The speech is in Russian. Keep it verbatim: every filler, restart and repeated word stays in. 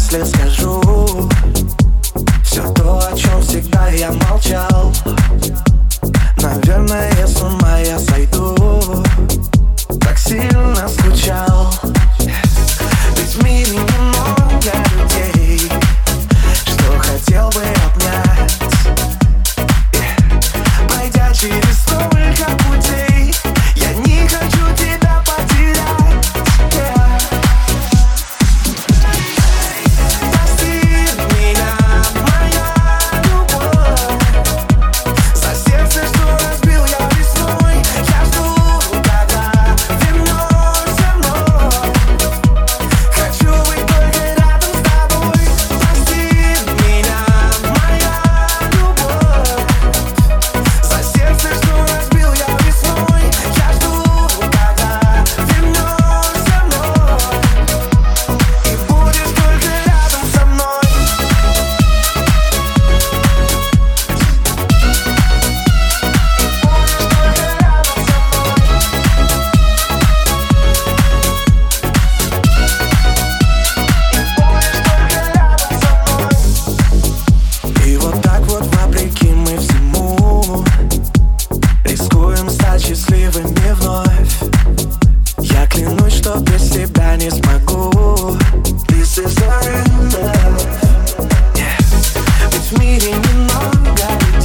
если скажу все то, о чем всегда я молчал. Наверное, с ума я сойду, так сильно скучал. Ведь в мире немного людей, что хотел бы обнять, пройдя через столько путей. Я не хочу тебя потерять. Прости меня, моя любовь, за сердце, что разбил я весной. Я жду, когда вернешься вновь. Хочу быть только рядом с тобой. Прости меня, моя любовь, за сердце, что разбил я весной. Я жду, когда вернешься вновь, и будешь только рядом со мной. И вот так вот, вопреки мы всему, рискуем стать счастливыми вновь. Я клянусь, что без тебя не смогу. This is our love. Yeah. Ведь в мире немного